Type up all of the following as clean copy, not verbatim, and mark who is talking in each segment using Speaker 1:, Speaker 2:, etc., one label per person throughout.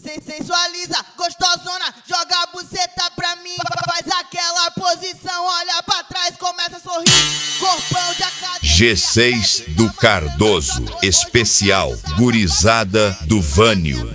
Speaker 1: Sensualiza, gostosona, joga a buceta pra mim. Faz aquela posição, olha pra trás, começa a sorrir. Corpão de academia.
Speaker 2: G6 do Cardoso, especial gurizada do Vânio.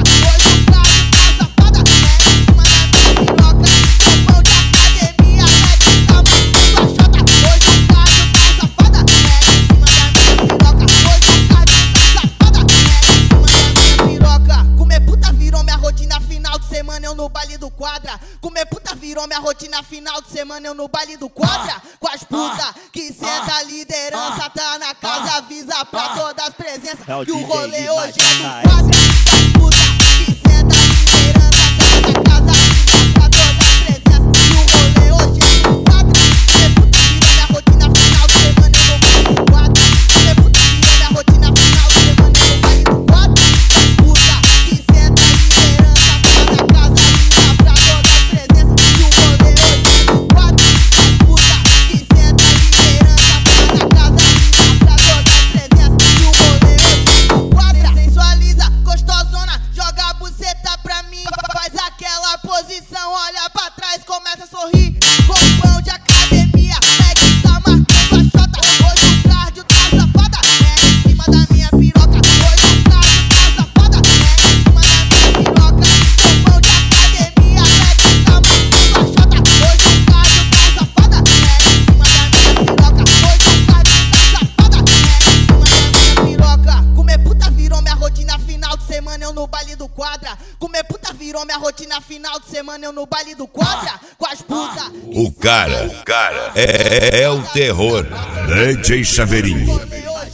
Speaker 1: Eu no baile do quadra, comer puta virou minha rotina. Final de semana eu no baile do quadra, com as putas que senta a liderança, tá na casa, avisa pra todas as presenças que o rolê hoje é do quadra. Puta que senta a liderança, tá na casa, avisa pra todas as presenças que o rolê hoje é do quadra. Comer puta virou minha rotina. Final de semana eu no baile do quadra, comer puta virou minha rotina. Final de semana eu no baile do quadra. Puta que senta a liderança, tá na casa, olha pra trás, começa a sorrir. Corpão de academia, é que tá marcando a chota. Hoje o cardio tá safada, é em cima da minha piroca. Hoje o cardio tá safada, é em cima da minha piroca. Corpão de academia, é que tá marcando a chota. Hoje o cardio tá safada, é em cima da minha piroca. Hoje o cardio tá safada, é em cima da minha piroca. Comer puta virou minha rotina. Final de semana eu no baile do quadra. Comer puta virou minha rotina. Final de semana eu no baile do quadra, com as putas.
Speaker 2: O cara é o terror.
Speaker 3: DJ Chaveirinho.